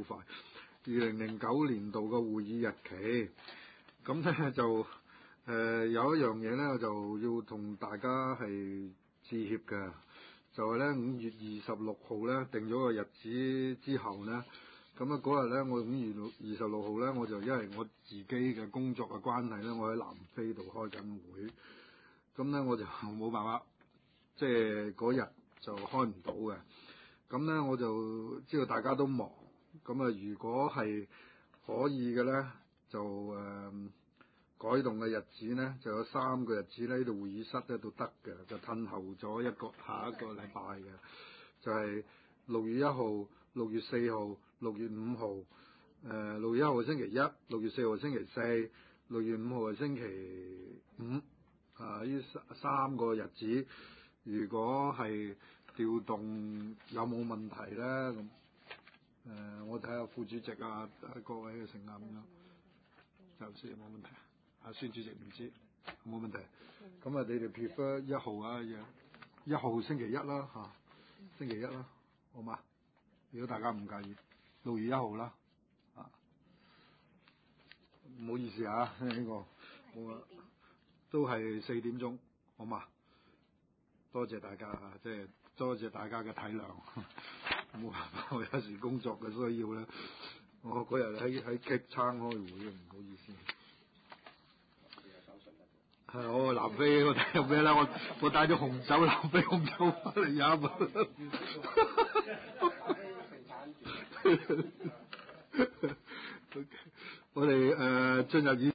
快。2009年度嘅會議日期，咁咧就有一樣嘢咧，我就要同大家係致歉嘅，就係咧5月26號咧定咗個日子之後咧，咁啊嗰日咧我5月26號咧，我就因為我自己嘅工作嘅關係咧，我喺南非度開緊會，咁咧我就冇辦法，即係嗰日就開唔到嘅。咁咧我就知道大家都忙，咁啊如果係可以嘅咧，就改動嘅日子咧，就有3個日子咧，呢度會議室咧都得嘅，就褪後咗下一個禮拜嘅，就係6月1號、6月4號、6月5號。6月1號星期一，6月4號星期四，6月5號係星期五。呢3個日子，如果係調動有冇問題咧？咁我睇下副主席啊，各位嘅成員咁樣，就先冇問題。孫主席唔知冇問題。咁你哋 prefer 1號啊，1號星期一啦星期一啦，好嘛？如果大家唔介意，6月1號啦，唔好意思呢個我都係4點鐘，好嘛？多謝大家即係多謝大家嘅體諒。冇辦法，我有時工作嘅需要咧，我嗰日喺激餐開會，唔好意思。係我南非，我睇有咩咧？我帶咗紅酒，南非紅酒翻嚟飲。我哋進入